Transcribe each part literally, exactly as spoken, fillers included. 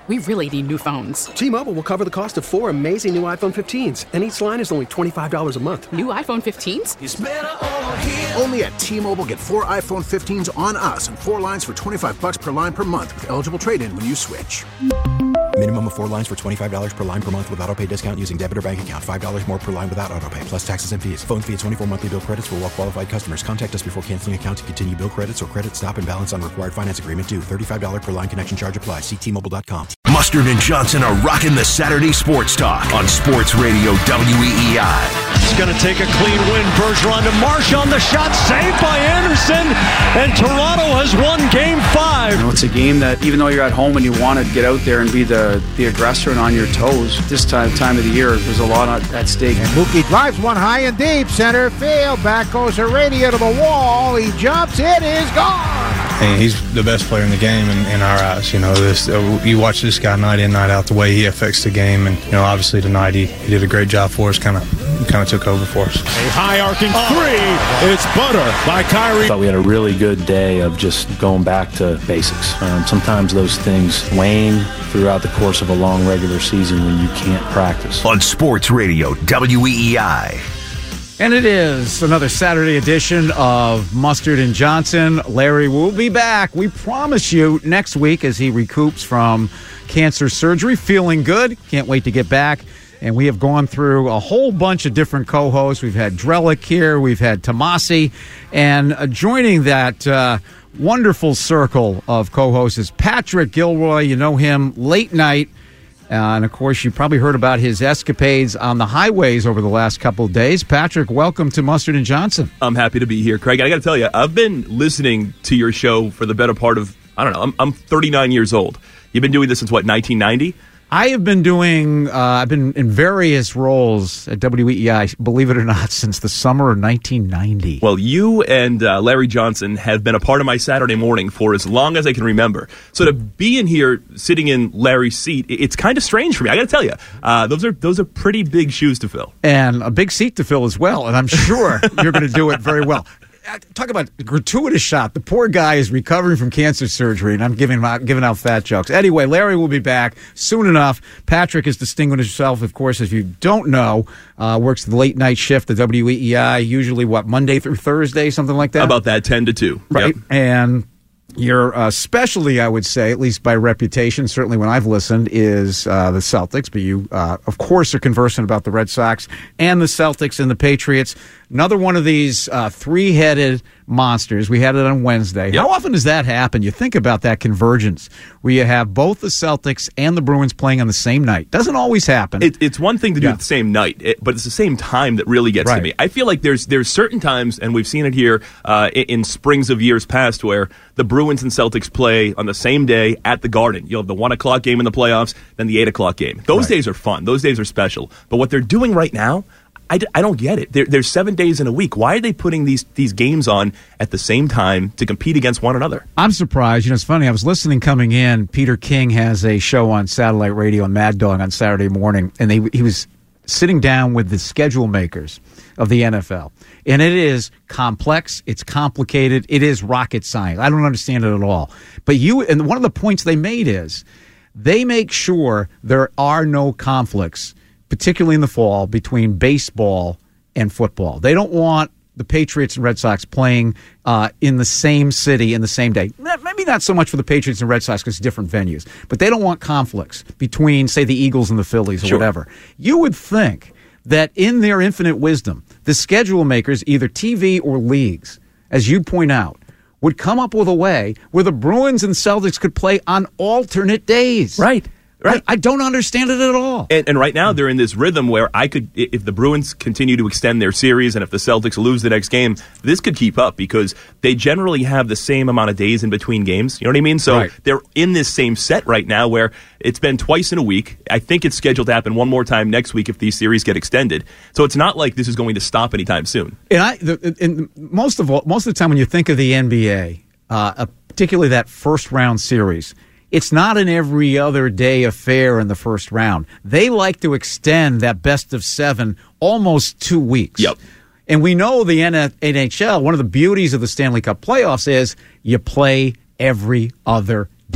We really need new phones. T-Mobile will cover the cost of four amazing new iPhone fifteens, and each line is only twenty-five dollars a month. New iPhone fifteens? It's better over here. Only at T-Mobile, get four iPhone fifteens on us and four lines for twenty-five dollars per line per month with eligible trade-in when you switch. Minimum of four lines for twenty-five dollars per line per month with autopay discount using debit or bank account. five dollars more per line without autopay, plus taxes and fees. Phone fee at twenty-four monthly bill credits for well-qualified customers. Contact us before canceling account to continue bill credits or credit stop and balance on required finance agreement due. thirty-five dollars per line connection charge applies. See T Mobile dot com. Mustard and Johnson are rocking the Saturday Sports Talk on Sports Radio W E E I. It's going to take a clean win. Bergeron to Marchand. The shot saved by Anderson. And Toronto has won game five. You know, it's a game that even though you're at home and you want to get out there and be the, the aggressor and on your toes, this time time of the year, there's a lot at stake. And Mookie drives one high and deep. Center field. Back goes Heredia to the wall. He jumps. It is gone. And he's the best player in the game in, in our eyes. You know, this uh, you watch this guy night in, night out, the way he affects the game. And, you know, obviously tonight he, he did a great job for us, kind of kind of took over for us. A high arcing three. It's butter by Kyrie. I thought we had a really good day of just going back to basics. Um, sometimes those things wane throughout the course of a long regular season when you can't practice. On Sports Radio W E E I. And it is another Saturday edition of Mustard and Johnson. Larry will be back, we promise you, next week as he recoups from cancer surgery. Feeling good. Can't wait to get back. And we have gone through a whole bunch of different co-hosts. We've had Drellick here. We've had Tomasi. And uh, joining that uh, wonderful circle of co-hosts is Patrick Gilroy. You know him late night. Uh, and, of course, you probably heard about his escapades on the highways over the last couple of days. Patrick, welcome to Mustard and Johnson. I'm happy to be here, Craig. I got to tell you, I've been listening to your show for the better part of, I don't know, I'm, I'm thirty-nine years old. You've been doing this since, what, nineteen ninety? I have been doing, uh, I've been in various roles at W E E I, believe it or not, since the summer of nineteen ninety. Well, you and uh, Larry Johnson have been a part of my Saturday morning for as long as I can remember. So to be in here, sitting in Larry's seat, it's kind of strange for me. I got to tell you, uh, those are those are pretty big shoes to fill. And a big seat to fill as well, and I'm sure you're going to do it very well. Talk about a gratuitous shot. The poor guy is recovering from cancer surgery, and I'm giving out, giving out fat jokes. Anyway, Larry will be back soon enough. Patrick has distinguished himself, of course, as you don't know, uh, works the late night shift at W E E I, usually, what, Monday through Thursday, something like that? About that, ten to two. Right. Yep. And your uh, specialty, I would say, at least by reputation, certainly when I've listened, is uh, the Celtics. But you, uh, of course, are conversant about the Red Sox and the Celtics and the Patriots. Another one of these uh, three-headed monsters. We had it on Wednesday. Yep. How often does that happen? You think about that convergence where you have both the Celtics and the Bruins playing on the same night. Doesn't always happen. It, it's one thing to do Yeah. at the same night, it, but it's the same time that really gets Right. to me. I feel like there's there's certain times, and we've seen it here uh, in, in springs of years past, where the Bruins and Celtics play on the same day at the Garden. You'll have the one o'clock game in the playoffs, then the eight o'clock game. Those Right. days are fun. Those days are special. But what they're doing right now, I, d- I don't get it. There, there's seven days in a week. Why are they putting these these games on at the same time to compete against one another? I'm surprised. You know, it's funny. I was listening coming in. Peter King has a show on satellite radio on Mad Dog on Saturday morning, and they, he was sitting down with the schedule makers of the N F L. And it is complex. It's complicated. It is rocket science. I don't understand it at all. But you, and one of the points they made is they make sure there are no conflicts, particularly in the fall, between baseball and football. They don't want the Patriots and Red Sox playing uh, in the same city in the same day. Maybe not so much for the Patriots and Red Sox because it's different venues, but they don't want conflicts between, say, the Eagles and the Phillies or Sure. whatever. You would think that in their infinite wisdom, the schedule makers, either T V or leagues, as you point out, would come up with a way where the Bruins and Celtics could play on alternate days. Right. Right. I, I don't understand it at all. And, and right now they're in this rhythm where I could, if the Bruins continue to extend their series and if the Celtics lose the next game, this could keep up because they generally have the same amount of days in between games. You know what I mean? So Right. they're in this same set right now where it's been twice in a week. I think it's scheduled to happen one more time next week if these series get extended. So it's not like this is going to stop anytime soon. And I, the, and most of all, most of the time when you think of the N B A, uh, uh, particularly that first round series, it's not an every other day affair in the first round. They like to extend that best of seven almost two weeks. Yep. And we know the N H L, one of the beauties of the Stanley Cup playoffs is you play every other day.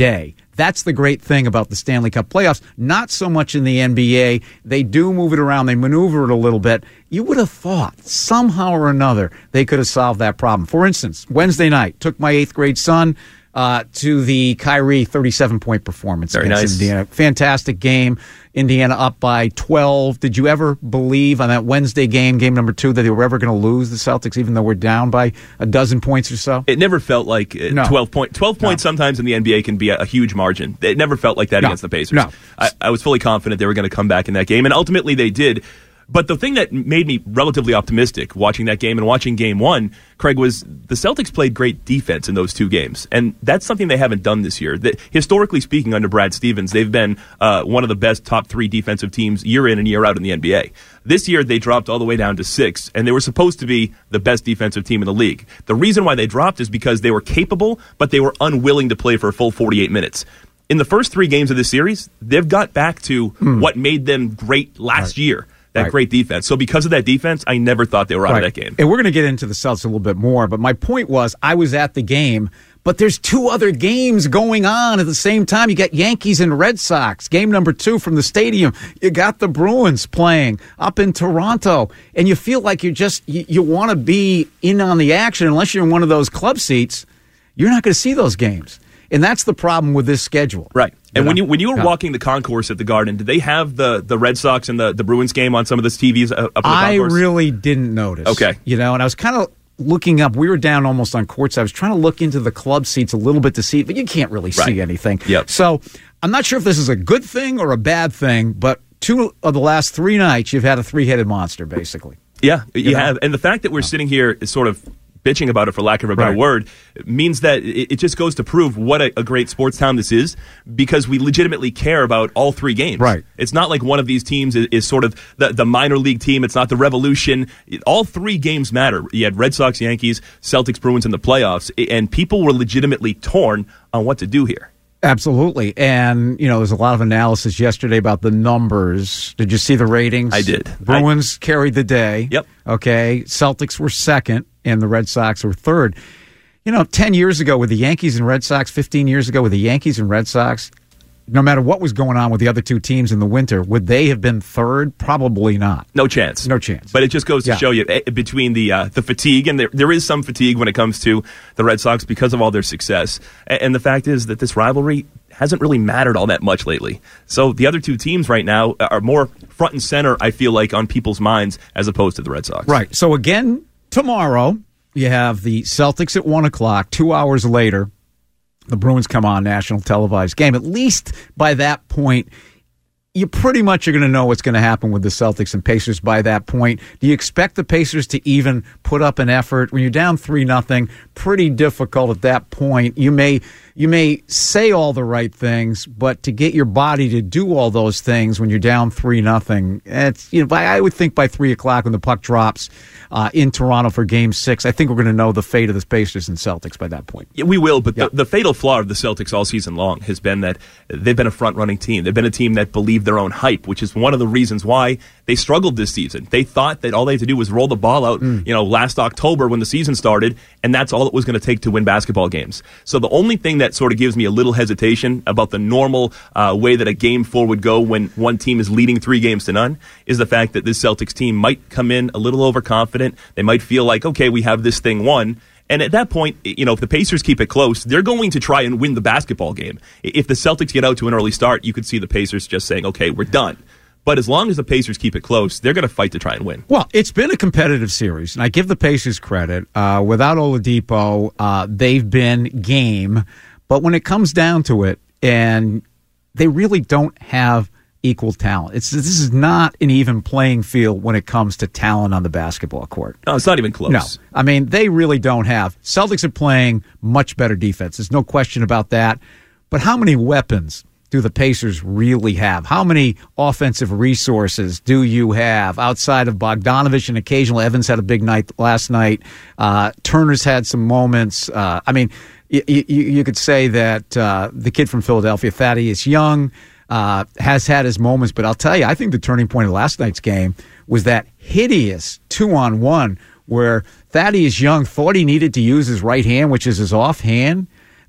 That's the great thing about the Stanley Cup playoffs. Not so much in the N B A. They do move it around. They maneuver it a little bit. You would have thought somehow or another they could have solved that problem. For instance, Wednesday night, took my eighth grade son uh, to the Kyrie thirty-seven point performance Very against nice. Indiana. Fantastic game. Indiana up by twelve. Did you ever believe on that Wednesday game, game number two, that they were ever going to lose the Celtics, even though we're down by a dozen points or so? It never felt like uh, No. twelve point twelve points. No. Sometimes in the N B A can be a, a huge margin. It never felt like that No. against the Pacers. No. I, I was fully confident they were going to come back in that game, and ultimately they did. But the thing that made me relatively optimistic watching that game and watching game one, Craig, was the Celtics played great defense in those two games. And that's something they haven't done this year. That, historically speaking, under Brad Stevens, they've been uh, one of the best top three defensive teams year in and year out in the N B A. This year, they dropped all the way down to six, and they were supposed to be the best defensive team in the league. The reason why they dropped is because they were capable, but they were unwilling to play for a full forty-eight minutes. In the first three games of this series, they've got back to Hmm. what made them great last Right. year. That Right. great defense. So because of that defense, I never thought they were out Right. of that game. And we're going to get into the Celtics a little bit more, but my point was I was at the game, but there's two other games going on at the same time. You got Yankees and Red Sox, game number two from the stadium. You got the Bruins playing up in Toronto, and you feel like you're just, you, you want to be in on the action. Unless you're in one of those club seats, you're not going to see those games. And that's the problem with this schedule. Right. And You when know? you when you were Yeah. walking the concourse at the Garden, did they have the, the Red Sox and the, the Bruins game on some of the T Vs up in the I concourse? really didn't notice. Okay. You know, and I was kind of looking up. We were down almost on courts. I was trying to look into the club seats a little bit to see, but you can't really Right. see anything. Yep. So I'm not sure if this is a good thing or a bad thing, but two of the last three nights, you've had a three-headed monster, basically. Yeah, you know? have. And the fact that we're sitting here is sort of bitching about it, for lack of a better Right. word, means that it, it just goes to prove what a, a great sports town this is, because we legitimately care about all three games. Right. It's not like one of these teams is, is sort of the, the minor league team. It's not the Revolution. It- all three games matter. You had Red Sox, Yankees, Celtics, Bruins in the playoffs, and people were legitimately torn on what to do here. Absolutely. And, you know, there's a lot of analysis yesterday about the numbers. Did you see the ratings? I did. Bruins carried the day. Yep. Okay. Celtics were second, and the Red Sox were third. You know, ten years ago with the Yankees and Red Sox, fifteen years ago with the Yankees and Red Sox, no matter what was going on with the other two teams in the winter, would they have been third? Probably not. No chance. No chance. But it just goes to Yeah. show you eh, between the uh, the fatigue, and there, there is some fatigue when it comes to the Red Sox because of all their success. And, and the fact is that this rivalry hasn't really mattered all that much lately. So the other two teams right now are more front and center, I feel like, on people's minds as opposed to the Red Sox. Right. So again, tomorrow, you have the Celtics at one o'clock. Two hours later, the Bruins come on, national televised game. At least by that point, you pretty much are going to know what's going to happen with the Celtics and Pacers by that point. Do you expect the Pacers to even put up an effort? When you're down three nothing, pretty difficult at that point. You may you may say all the right things, but to get your body to do all those things when you're down three nothing, it's, you know, by, I would think by three o'clock when the puck drops uh, in Toronto for Game Six, I think we're going to know the fate of the Pacers and Celtics by that point. Yeah, we will, but Yeah. the, the fatal flaw of the Celtics all season long has been that they've been a front-running team. They've been a team that believed their own hype, which is one of the reasons why they struggled this season. They thought that all they had to do was roll the ball out, Mm. you know, last October when the season started, and that's all it was going to take to win basketball games. So the only thing that sort of gives me a little hesitation about the normal uh, way that a game four would go when one team is leading three games to none is the fact that this Celtics team might come in a little overconfident. They might feel like, okay, we have this thing won. And at that point, you know, if the Pacers keep it close, they're going to try and win the basketball game. If the Celtics get out to an early start, you could see the Pacers just saying, okay, we're done. But as long as the Pacers keep it close, they're going to fight to try and win. Well, it's been a competitive series, and I give the Pacers credit. Uh, without Oladipo, uh, they've been game. But when it comes down to it, and they really don't have equal talent. It's This is not an even playing field when it comes to talent on the basketball court. No, it's not even close. No. I mean, they really don't have. Celtics are playing much better defense. There's no question about that. But how many weapons do the Pacers really have? How many offensive resources do you have outside of Bogdanovich and occasionally Evans had a big night last night? Uh, Turner's had some moments. Uh, I mean, you, you, you could say that uh, the kid from Philadelphia, Thaddeus Young, uh, has had his moments. But I'll tell you, I think the turning point of last night's game was that hideous two-on-one where Thaddeus Young thought he needed to use his right hand, which is his offhand.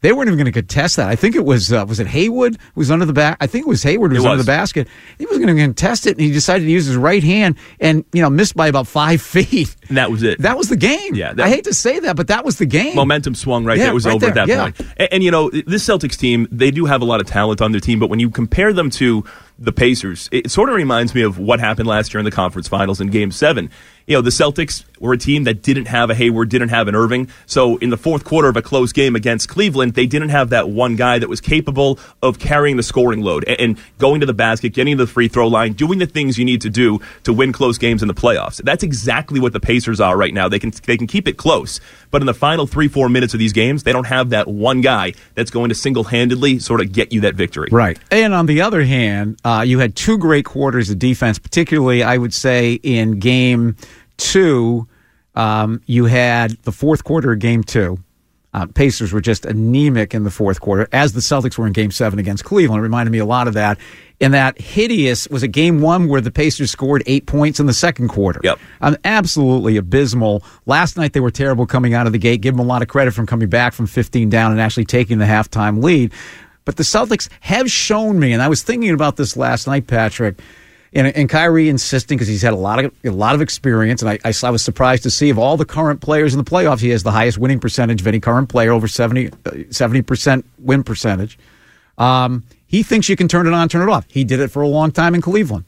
They weren't even going to contest that. I think it was uh, was it Hayward who was under the back. I think it was Hayward who was, was. under the basket. He wasn't going to contest it, and he decided to use his right hand and you know missed by about five feet. And that was it. That was the game. Yeah, that, I hate to say that, but that was the game. Momentum swung right yeah, there. It was right over there. at that yeah. point. And, and, you know, this Celtics team, they do have a lot of talent on their team, but when you compare them to the Pacers, it sort of reminds me of what happened last year in the conference finals in Game seven. You know, the Celtics were a team that didn't have a Hayward, didn't have an Irving. So in the fourth quarter of a close game against Cleveland, they didn't have that one guy that was capable of carrying the scoring load and going to the basket, getting to the free throw line, doing the things you need to do to win close games in the playoffs. That's exactly what the Pacers are right now. They can they can keep it close, but in the final three, four minutes of these games, they don't have that one guy that's going to single-handedly sort of get you that victory. Right. And on the other hand, uh, you had two great quarters of defense, particularly, I would say, in game two. Um, you had the fourth quarter of game two. Uh, Pacers were just anemic in the fourth quarter, as the Celtics were in game seven against Cleveland. It reminded me a lot of that. And that hideous was a game one where the Pacers scored eight points in the second quarter. Yep. Um, absolutely abysmal. Last night they were terrible coming out of the gate. Give them a lot of credit from coming back from fifteen down and actually taking the halftime lead. But the Celtics have shown me, and I was thinking about this last night, Patrick, and, and Kyrie insisting because he's had a lot of a lot of experience, and I, I, I was surprised to see of all the current players in the playoffs, he has the highest winning percentage of any current player, over seventy percent win percentage. Um, he thinks you can turn it on, turn it off. He did it for a long time in Cleveland.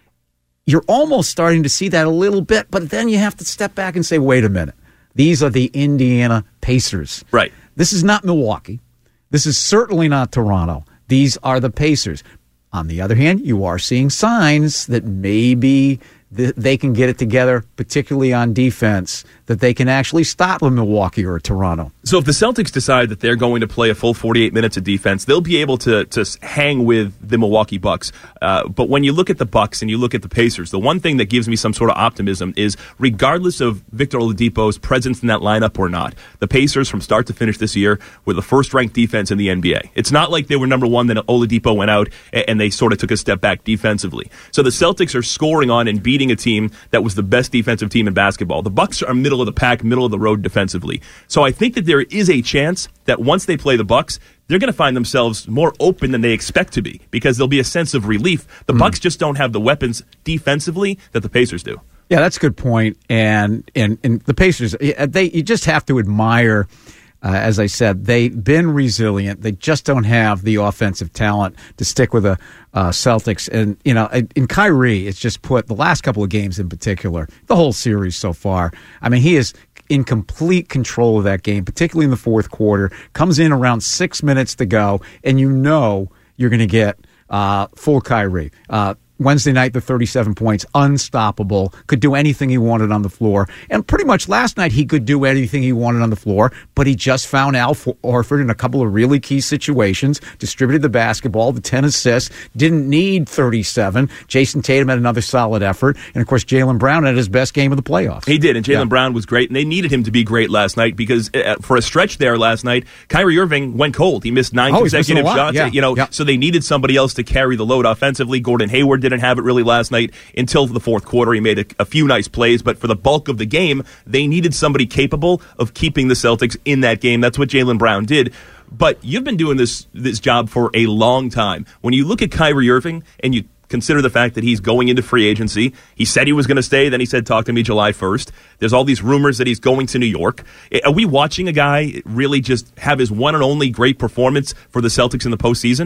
You're almost starting to see that a little bit, but then you have to step back and say, wait a minute. These are the Indiana Pacers. Right. This is not Milwaukee. This is certainly not Toronto. These are the Pacers. On the other hand, you are seeing signs that maybe th- they can get it together, particularly on defense, that they can actually stop a Milwaukee or a Toronto. So if the Celtics decide that they're going to play a full forty-eight minutes of defense, they'll be able to to hang with the Milwaukee Bucks. Uh, but when you look at the Bucks and you look at the Pacers, the one thing that gives me some sort of optimism is, regardless of Victor Oladipo's presence in that lineup or not, the Pacers from start to finish this year were the first-ranked defense in the N B A. It's not like they were number one, then Oladipo went out and they sort of took a step back defensively. So the Celtics are scoring on and beating a team that was the best defensive team in basketball. The Bucks are middle of the pack, middle of the road defensively. So I think that there is a chance that once they play the Bucks, they're going to find themselves more open than they expect to be, because there'll be a sense of relief. The mm. Bucks just don't have the weapons defensively that the Pacers do. Yeah, that's a good point. And and, and the Pacers, they you just have to admire. Uh, as I said, they've been resilient. They just don't have the offensive talent to stick with the uh, Celtics. And, you know, in Kyrie, it's just put the last couple of games in particular, the whole series so far. I mean, he is in complete control of that game, particularly in the fourth quarter. Comes in around six minutes to go, and you know you're going to get uh, full Kyrie. Uh, Wednesday night, the thirty-seven points, unstoppable, could do anything he wanted on the floor. And pretty much last night, he could do anything he wanted on the floor, but he just found Al Horford in a couple of really key situations, distributed the basketball, the ten assists, didn't need thirty-seven. Jason Tatum had another solid effort. And, of course, Jaylen Brown had his best game of the playoffs. He did, and Jaylen yeah. Brown was great, and they needed him to be great last night because uh, for a stretch there last night, Kyrie Irving went cold. He missed nine oh, consecutive shots. Yeah. You know, yeah. So they needed somebody else to carry the load offensively. Gordon Hayward didn't have it really last night until the fourth quarter. He made a, a few nice plays, but for the bulk of the game, they needed somebody capable of keeping the Celtics in that game. That's what Jaylen Brown did. But you've been doing this this job for a long time. When you look at Kyrie Irving and you consider the fact that he's going into free agency, he said he was going to stay, then he said, talk to me July first. There's all these rumors that he's going to New York. Are we watching a guy really just have his one and only great performance for the Celtics in the postseason?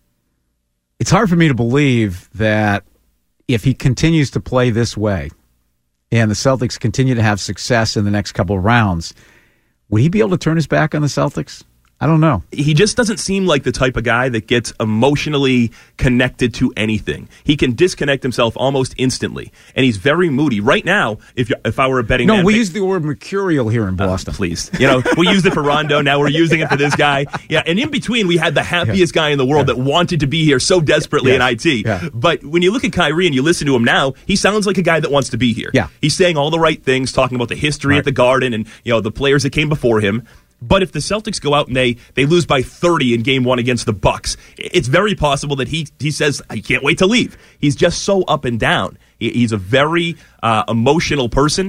It's hard for me to believe that if he continues to play this way and the Celtics continue to have success in the next couple of rounds, would he be able to turn his back on the Celtics? I don't know. He just doesn't seem like the type of guy that gets emotionally connected to anything. He can disconnect himself almost instantly, and he's very moody. Right now, if if I were a betting no, man... No, we use the word mercurial here in Boston. Uh, please. You know, we used it for Rondo, now we're using it for this guy. Yeah, and in between, we had the happiest yeah. guy in the world yeah. that wanted to be here so desperately yes. in I T. Yeah. But when you look at Kyrie and you listen to him now, he sounds like a guy that wants to be here. Yeah. He's saying all the right things, talking about the history right. at the Garden and, you know, the players that came before him. But if the Celtics go out and they, they lose by thirty in game one against the Bucks, it's very possible that he he says, I can't wait to leave. He's just so up and down. He, he's a very uh, emotional person.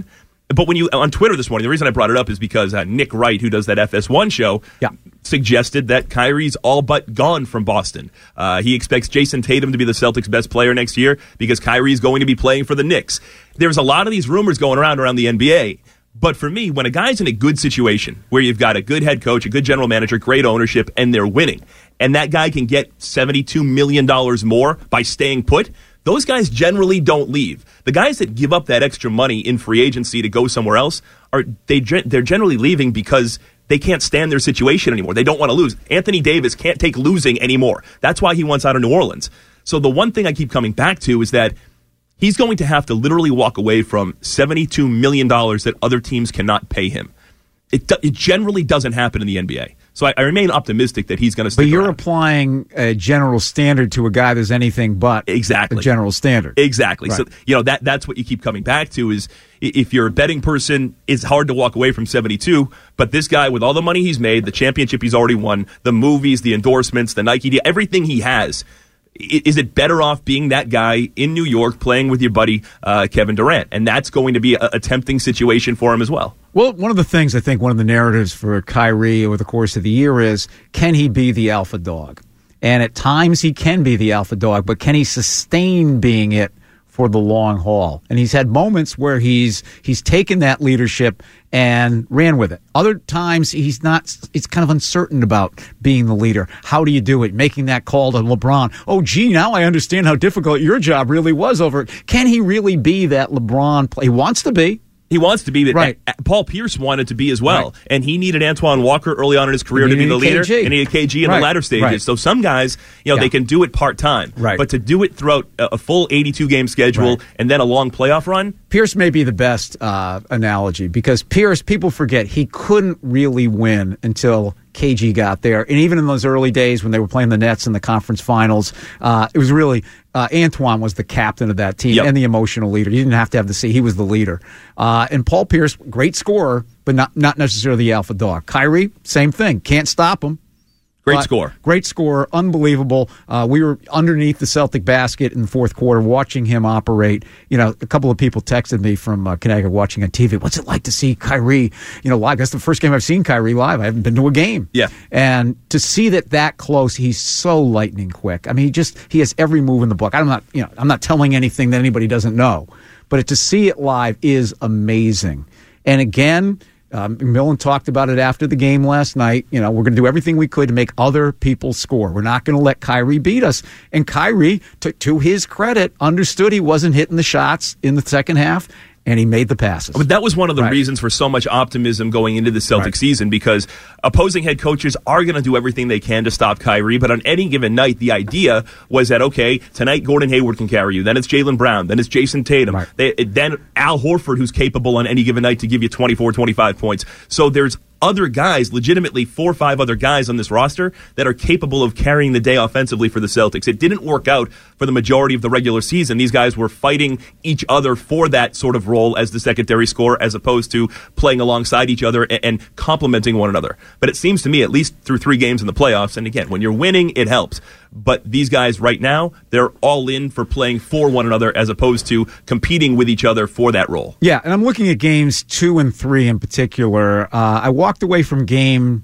But when you on Twitter this morning, the reason I brought it up is because uh, Nick Wright, who does that F S one show, yeah. suggested that Kyrie's all but gone from Boston. Uh, he expects Jason Tatum to be the Celtics' best player next year because Kyrie's going to be playing for the Knicks. There's a lot of these rumors going around around the N B A. But for me, when a guy's in a good situation where you've got a good head coach, a good general manager, great ownership, and they're winning, and that guy can get seventy-two million dollars more by staying put, those guys generally don't leave. The guys that give up that extra money in free agency to go somewhere else, are they? they're generally leaving because they can't stand their situation anymore. They don't want to lose. Anthony Davis can't take losing anymore. That's why he wants out of New Orleans. So the one thing I keep coming back to is that he's going to have to literally walk away from seventy-two million dollars that other teams cannot pay him. It, do, it generally doesn't happen in the N B A. So I, I remain optimistic that he's going to stick But you're around. applying a general standard to a guy that's anything but exactly. a general standard. Exactly. Right. So, you know, that that's what you keep coming back to is if you're a betting person, it's hard to walk away from seventy-two. But this guy, with all the money he's made, the championship he's already won, the movies, the endorsements, the Nike deal, everything he has, is it better off being that guy in New York playing with your buddy uh, Kevin Durant? And that's going to be a, a tempting situation for him as well. Well, one of the things I think one of the narratives for Kyrie over the course of the year is, can he be the alpha dog? And at times he can be the alpha dog, but can he sustain being it for the long haul? And he's had moments where he's he's taken that leadership and ran with it. Other times he's not. It's kind of uncertain about being the leader. How do you do it? Making that call to LeBron. Oh, gee, now I understand how difficult your job really was over it. Can he really be that LeBron play? He wants to be. He wants to be, but right. Paul Pierce wanted to be as well. Right. And he needed Antoine Walker early on in his career to be the leader. K G. And he had K G in right. the latter stages. Right. So some guys, you know, yeah. they can do it part-time. Right. But to do it throughout a full eighty-two game schedule right. and then a long playoff run. Pierce may be the best uh, analogy because Pierce, people forget, he couldn't really win until K G got there. And even in those early days when they were playing the Nets in the conference finals, uh, it was really uh, Antoine was the captain of that team yep. and the emotional leader. You didn't have to have the C. He was the leader. Uh, and Paul Pierce, great scorer, but not, not necessarily the alpha dog. Kyrie, same thing. Can't stop him. Great score. Great score. Unbelievable. Uh, we were underneath the Celtic basket in the fourth quarter watching him operate. You know, a couple of people texted me from uh, Connecticut watching on T V. What's it like to see Kyrie, you know, live? That's the first game I've seen Kyrie live. I haven't been to a game. Yeah. And to see that that close, he's so lightning quick. I mean, he just, he has every move in the book. I'm not, you know, I'm not telling anything that anybody doesn't know. But to see it live is amazing. And again, Um, McMillan talked about it after the game last night. You know, we're going to do everything we could to make other people score. We're not going to let Kyrie beat us. And Kyrie, to, to his credit, understood he wasn't hitting the shots in the second half, and he made the passes. But that was one of the right. reasons for so much optimism going into the Celtic right. season because opposing head coaches are going to do everything they can to stop Kyrie. But on any given night, the idea was that, okay, tonight Gordon Hayward can carry you. Then it's Jaylen Brown. Then it's Jason Tatum. Right. They, then Al Horford, who's capable on any given night to give you twenty-four, twenty-five points. So there's other guys, legitimately four or five other guys on this roster that are capable of carrying the day offensively for the Celtics. It didn't work out for the majority of the regular season. These guys were fighting each other for that sort of role as the secondary scorer as opposed to playing alongside each other and, and complementing one another. But it seems to me, at least through three games in the playoffs, and again, when you're winning, it helps. But these guys right now, they're all in for playing for one another as opposed to competing with each other for that role. Yeah, and I'm looking at games two and three in particular. Uh, I walked away from game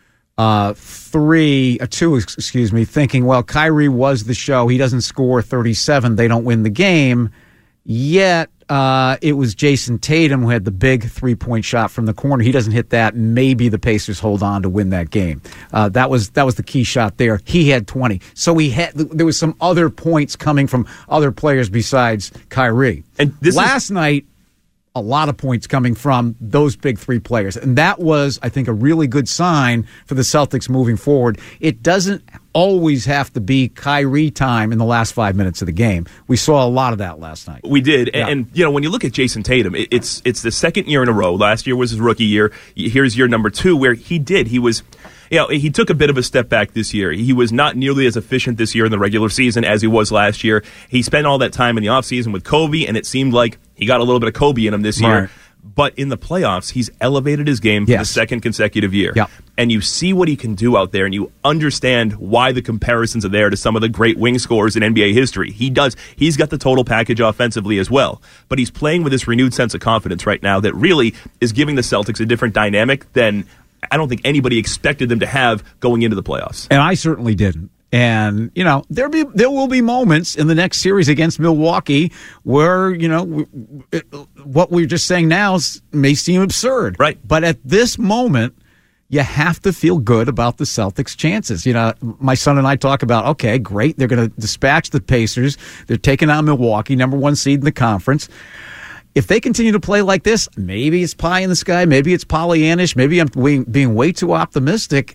uh, three, uh, two, excuse me, thinking, well, Kyrie was the show. He doesn't score thirty-seven. They don't win the game. Yet uh, it was Jason Tatum who had the big three-point shot from the corner. He doesn't hit that. Maybe the Pacers hold on to win that game. Uh, that was that was the key shot there. He had twenty. So he had there was some other points coming from other players besides Kyrie. And this last is- night, a lot of points coming from those big three players. And that was, I think, a really good sign for the Celtics moving forward. It doesn't always have to be Kyrie time in the last five minutes of the game. We saw a lot of that last night. We did. Yeah. And, and, you know, when you look at Jason Tatum, it, it's it's the second year in a row. Last year was his rookie year. Here's year number two where he did. He was... You know, he took a bit of a step back this year. He was not nearly as efficient this year in the regular season as he was last year. He spent all that time in the offseason with Kobe, and it seemed like he got a little bit of Kobe in him this year. Right. But in the playoffs, he's elevated his game for Yes. the second consecutive year. Yep. And you see what he can do out there, and you understand why the comparisons are there to some of the great wing scorers in N B A history. He does. He's got the total package offensively as well. But he's playing with this renewed sense of confidence right now that really is giving the Celtics a different dynamic than I don't think anybody expected them to have going into the playoffs. And I certainly didn't. And, you know, there be there will be moments in the next series against Milwaukee where, you know, it, what we're just saying now is, may seem absurd. Right. But at this moment, you have to feel good about the Celtics' chances. You know, my son and I talk about, okay, great, they're going to dispatch the Pacers. They're taking out Milwaukee, number one seed in the conference. If they continue to play like this, maybe it's pie in the sky, maybe it's Pollyannish, maybe I'm being way too optimistic.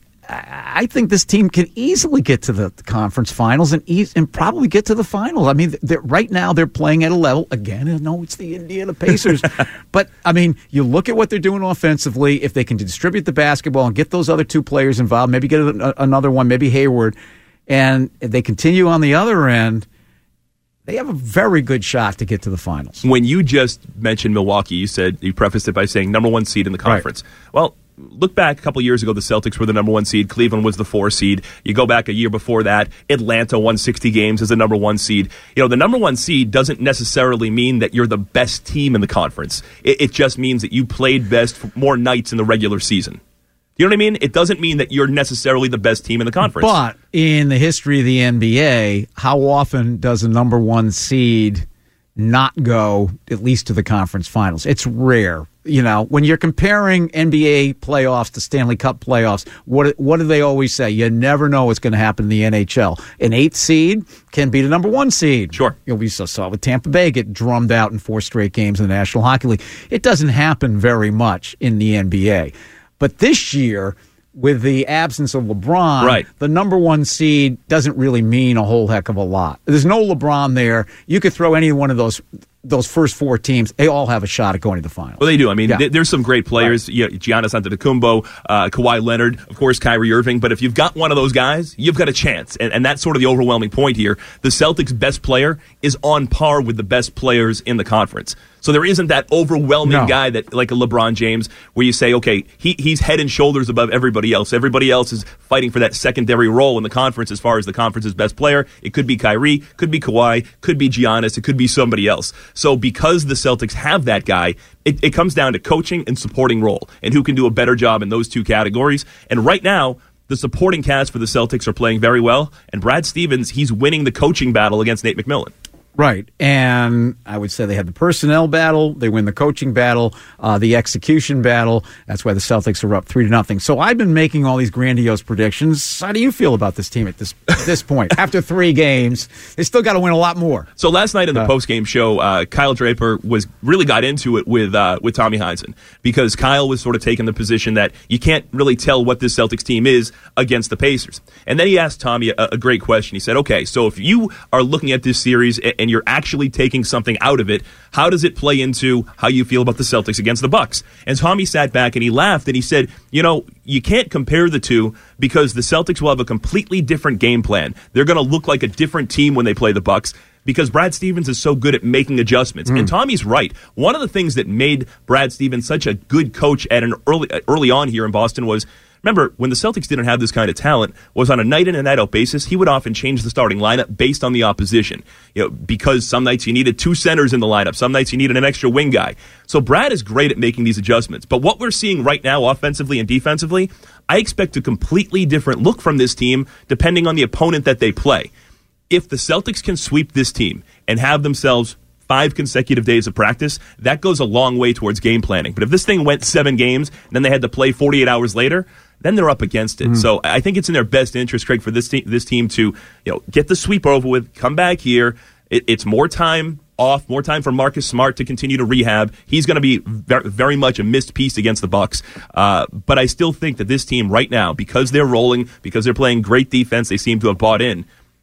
I think this team can easily get to the conference finals and ease, and probably get to the final. I mean, right now they're playing at a level, again, I know it's the Indiana Pacers, but, I mean, you look at what they're doing offensively. If they can distribute the basketball and get those other two players involved, maybe get a, another one, maybe Hayward, and if they continue on the other end, they have a very good shot to get to the finals. When you just mentioned Milwaukee, you said, you prefaced it by saying number one seed in the conference. Right. Well, look back a couple years ago, the Celtics were the number one seed. Cleveland was the four seed. You go back a year before that, Atlanta won sixty games as the number one seed. You know, the number one seed doesn't necessarily mean that you're the best team in the conference. It, it just means that you played best for more nights in the regular season. You know what I mean? It doesn't mean that you're necessarily the best team in the conference. But in the history of the N B A, how often does a number one seed not go at least to the conference finals? It's rare. You know, when you're comparing N B A playoffs to Stanley Cup playoffs, what what do they always say? You never know what's going to happen in the N H L. An eighth seed can be the number one seed. Sure. You know, we saw it with Tampa Bay get drummed out in four straight games in the National Hockey League. It doesn't happen very much in the N B A. But this year, with the absence of LeBron, right. the number one seed doesn't really mean a whole heck of a lot. There's no LeBron there. You could throw any one of those those first four teams. They all have a shot at going to the finals. Well, they do. I mean, yeah. th- there's some great players. Right. You know, Giannis Antetokounmpo, uh, Kawhi Leonard, of course, Kyrie Irving. But if you've got one of those guys, you've got a chance. And, and that's sort of the overwhelming point here. The Celtics' best player is on par with the best players in the conference. So there isn't that overwhelming no. guy that like a LeBron James where you say, okay, he he's head and shoulders above everybody else. Everybody else is fighting for that secondary role in the conference as far as the conference's best player. It could be Kyrie, could be Kawhi, could be Giannis, it could be somebody else. So because the Celtics have that guy, it, it comes down to coaching and supporting role and who can do a better job in those two categories. And right now, the supporting cast for the Celtics are playing very well. And Brad Stevens, he's winning the coaching battle against Nate McMillan. Right, and I would say they have the personnel battle, they win the coaching battle, uh, the execution battle. That's why the Celtics are up three to nothing. So I've been making all these grandiose predictions. How do you feel about this team at this at this point? After three games, they still got to win a lot more. So last night in the uh, post-game show, uh, Kyle Draper was really got into it with uh, with Tommy Heinsohn because Kyle was sort of taking the position that you can't really tell what this Celtics team is against the Pacers. And then he asked Tommy a, a great question. He said, okay, so if you are looking at this series and, and you're actually taking something out of it, how does it play into how you feel about the Celtics against the Bucks? And Tommy sat back and he laughed and he said, you know, you can't compare the two because the Celtics will have a completely different game plan. They're going to look like a different team when they play the Bucks because Brad Stevens is so good at making adjustments. Mm. And Tommy's right. One of the things that made Brad Stevens such a good coach at an early early on here in Boston was, remember, when the Celtics didn't have this kind of talent, was on a night-in and night-out basis, he would often change the starting lineup based on the opposition. You know, because some nights you needed two centers in the lineup, some nights you needed an extra wing guy. So Brad is great at making these adjustments. But what we're seeing right now, offensively and defensively, I expect a completely different look from this team depending on the opponent that they play. If the Celtics can sweep this team and have themselves five consecutive days of practice, that goes a long way towards game planning. But if this thing went seven games, and then they had to play forty-eight hours later, then they're up against it. Mm. So I think it's in their best interest, Craig, for this team, this team to, you know, get the sweep over with, come back here. It, it's more time off, more time for Marcus Smart to continue to rehab. He's going to be very, very much a missed piece against the Bucks. Uh, but I still think that this team right now, because they're rolling, because they're playing great defense, they seem to have bought in.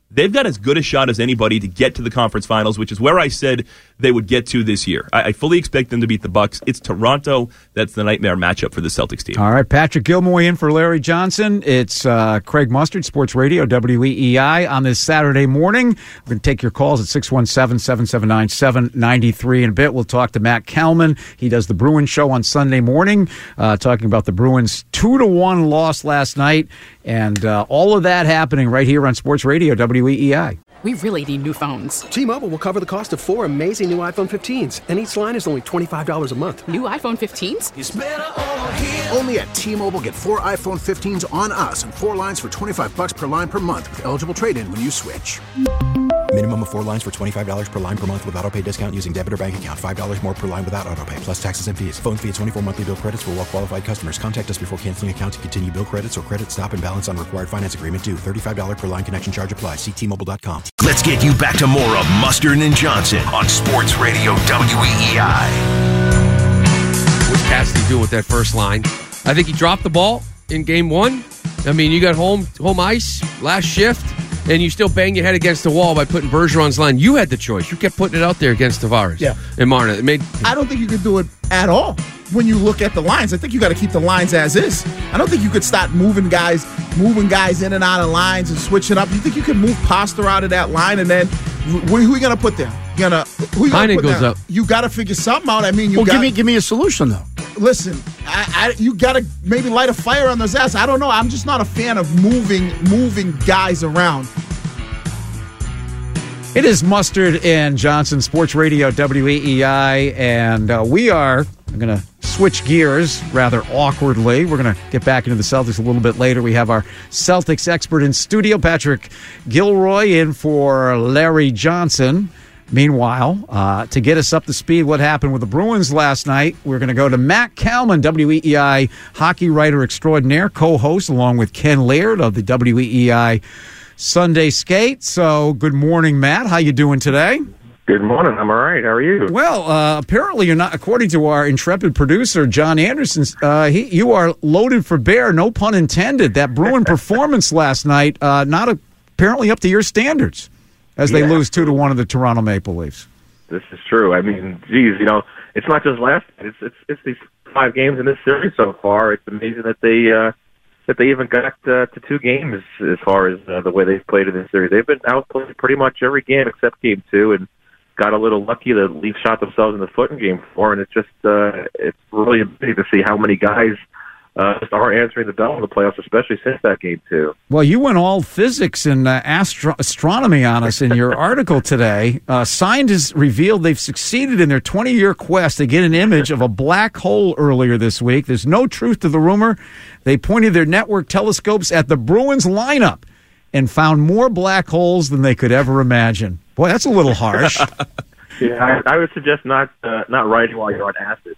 they've got as good a shot as anybody to get to the conference finals, which is where I said they would get to this year. I, I fully expect them to beat the Bucks. It's Toronto. That's the nightmare matchup for the Celtics team. All right, Patrick Gilmoy in for Larry Johnson. It's uh, Craig Mustard, Sports Radio, W E E I, on this Saturday morning. We're going to take your calls at six one seven, seven seven nine, seven nine three. In a bit, we'll talk to Matt Kalman. He does the Bruins show on Sunday morning, uh, talking about the Bruins' two to one loss last night, and uh, all of that happening right here on Sports Radio, W E E I. We really need new phones. T-Mobile will cover the cost of four amazing new iPhone fifteens, and each line is only twenty-five dollars a month. New iPhone fifteens? It's better over here. Only at T-Mobile, get four iPhone fifteens on us and four lines for twenty-five dollars per line per month with eligible trade-in when you switch. Minimum of four lines for twenty-five dollars per line per month with autopay discount using debit or bank account. five dollars more per line without autopay, plus taxes and fees. Phone fee at twenty-four monthly bill credits for well-qualified customers. Contact us before canceling account to continue bill credits or credit stop and balance on required finance agreement due. thirty-five dollars per line connection charge applies. See T Mobile dot com. Let's get you back to more of Mustard and Johnson on Sports Radio W E E I. What's Cassidy doing with that first line? I think he dropped the ball in game one. I mean, you got home home ice last shift, and you still bang your head against the wall by putting Bergeron's line. You had the choice. You kept putting it out there against Tavares. Yeah. And Marner. It made. I don't think you could do it at all when you look at the lines. I think you got to keep the lines as is. I don't think you could start moving guys, moving guys in and out of lines and switching up. You think you can move Pasta out of that line, and then who are you going to put there? You gonna who you gonna Heinen put goes there? up. You got to figure something out. I mean, you well, got give me give me a solution though. Listen, I, I, you got to maybe light a fire on those ass. I don't know. I'm just not a fan of moving moving guys around. It is Mustard and Johnson, Sports Radio, W E E I, and uh, we are going to switch gears rather awkwardly. We're going to get back into the Celtics a little bit later. We have our Celtics expert in studio, Patrick Gilroy, in for Larry Johnson. Meanwhile, uh, to get us up to speed what happened with the Bruins last night, we're going to go to Matt Kalman, W E E I hockey writer extraordinaire, co-host along with Ken Laird of the W E E I Sunday Skate. So good morning, Matt. How you doing today? Good morning. I'm all right. How are you? Well, uh, apparently you're not, according to our intrepid producer, John Anderson, uh, he, you are loaded for bear, no pun intended. That Bruin performance last night, uh, not a, apparently up to your standards, as they yeah. lose two to one to the Toronto Maple Leafs. This is true. I mean, geez, you know, it's not just last night. It's, it's, it's these five games in this series so far. It's amazing that they... Uh, that they even got uh, to two games as far as uh, the way they've played in this series. They've been outplayed pretty much every game except game two, and got a little lucky. The Leafs shot themselves in the foot in game four, and it's just uh, it's really amazing to see how many guys uh, just aren't answering the bell in the playoffs, especially since that game two. Well, you went all physics and uh, astro- astronomy on us in your article today. Uh, scientists revealed they've succeeded in their twenty-year quest to get an image of a black hole earlier this week. There's no truth to the rumor. They pointed their network telescopes at the Bruins lineup and found more black holes than they could ever imagine. Boy, that's a little harsh. yeah, I, I would suggest not uh, not writing while you're on acid.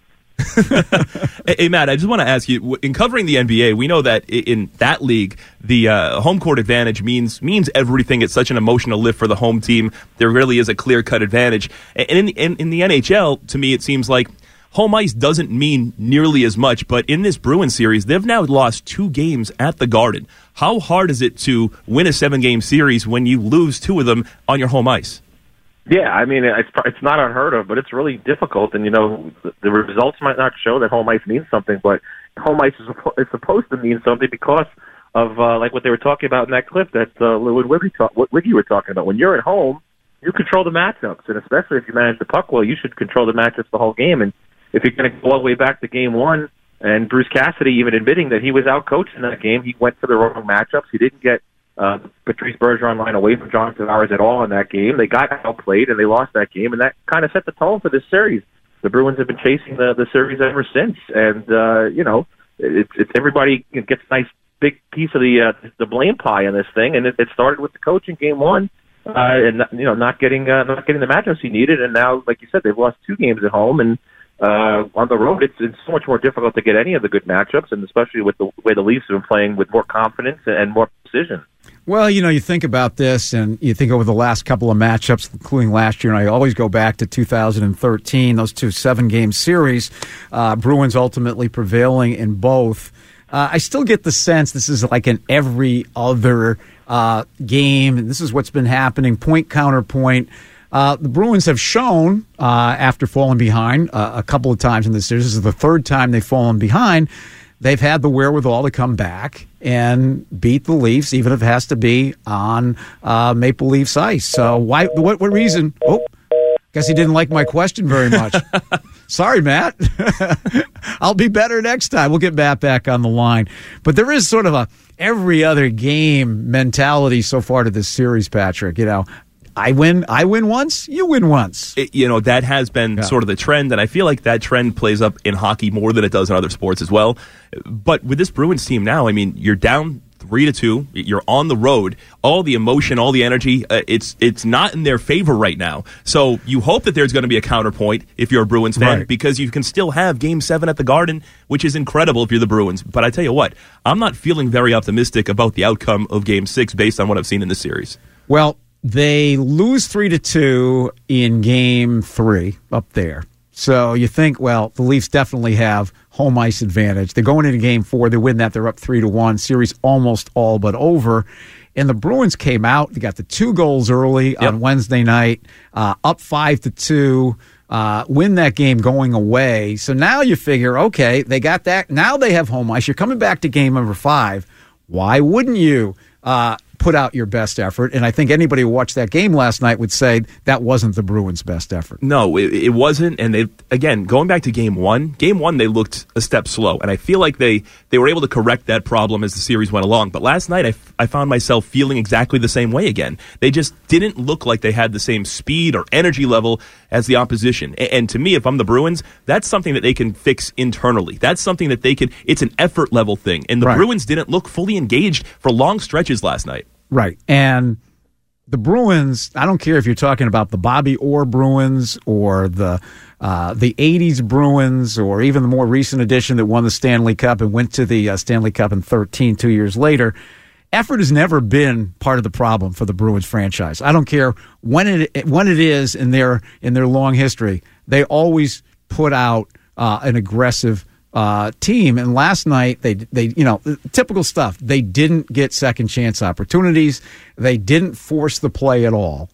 Hey, Matt, I just want to ask you, in covering the N B A, we know that in that league, the uh, home court advantage means means everything. It's such an emotional lift for the home team. There really is a clear-cut advantage. And in the, in, in the N H L, to me, it seems like home ice doesn't mean nearly as much. But in this Bruins series, they've now lost two games at the Garden. How hard is it to win a seven-game series when you lose two of them on your home ice? Yeah, I mean, it's it's not unheard of, but it's really difficult. And, you know, the, the results might not show that home ice means something, but home ice is, is supposed to mean something because of, uh, like, what they were talking about in that clip that uh, Lou and Wiggy, talk, Wiggy were talking about. When you're at home, you control the matchups, and especially if you manage the puck well, you should control the matchups the whole game. And if you're going to go all the way back to game one, and Bruce Cassidy even admitting that he was out-coached in that game, he went for the wrong matchups. He didn't get Uh, Patrice Bergeron line away from John Tavares at all in that game. They got outplayed and they lost that game, and that kind of set the tone for this series. The Bruins have been chasing the, the series ever since, and uh, you know, it's it, everybody gets a nice big piece of the uh, the blame pie in this thing, and it, it started with the coach in game one, uh, and you know, not getting uh, not getting the matchups he needed, and now, like you said, they've lost two games at home, and uh, on the road, it's it's so much more difficult to get any of the good matchups, and especially with the way the Leafs have been playing with more confidence and more precision. Well, you know, you think about this and you think over the last couple of matchups, including last year, and I always go back to two thousand thirteen, those two seven-game series, uh, Bruins ultimately prevailing in both. uh, I still get the sense this is like an every other uh, game, and this is what's been happening, point counterpoint. Uh, the Bruins have shown, uh, after falling behind uh, a couple of times in this series, this is the third time they've fallen behind, they've had the wherewithal to come back and beat the Leafs, even if it has to be on uh, Maple Leafs ice. So why? What, what reason? Oh, guess he didn't like my question very much. Sorry, Matt. I'll be better next time. We'll get Matt back on the line. But there is sort of a every other game mentality so far to this series, Patrick. You know, I win, I win once, you win once. It, you know, that has been yeah. sort of the trend, and I feel like that trend plays up in hockey more than it does in other sports as well. But with this Bruins team now, I mean, you're down three to two. You're on the road. All the emotion, all the energy, uh, it's it's not in their favor right now. So you hope that there's going to be a counterpoint if you're a Bruins fan, right. because you can still have Game Seven at the Garden, which is incredible if you're the Bruins. But I tell you what, I'm not feeling very optimistic about the outcome of Game Six based on what I've seen in this series. Well, they lose three to two in Game Three up there. So you think, well, the Leafs definitely have home ice advantage. They're going into Game Four. They win that. They're up three to one. Series almost all but over. And the Bruins came out. They got the two goals early yep. on Wednesday night, uh, up five to two. Uh, win that game going away. So now you figure, okay, they got that. Now they have home ice. You're coming back to game number five. Why wouldn't you uh, put out your best effort? And I think anybody who watched that game last night would say that wasn't the Bruins' best effort. No, it, it wasn't. And they, again, going back to game one, game one, they looked a step slow. And I feel like they, they were able to correct that problem as the series went along. But last night, I, f- I found myself feeling exactly the same way again. They just didn't look like they had the same speed or energy level as the opposition. And, and to me, if I'm the Bruins, that's something that they can fix internally. That's something that they can, it's an effort level thing. And the right. Bruins didn't look fully engaged for long stretches last night. Right. And the Bruins, I don't care if you're talking about the Bobby Orr Bruins or the uh, the eighties Bruins or even the more recent edition that won the Stanley Cup and went to the uh, Stanley Cup in thirteen, two years later. Effort has never been part of the problem for the Bruins franchise. I don't care when it when it is in their in their long history. They always put out uh, an aggressive Uh, team. And last night, they, they, you know, typical stuff. They didn't get second chance opportunities. They didn't force the play at all.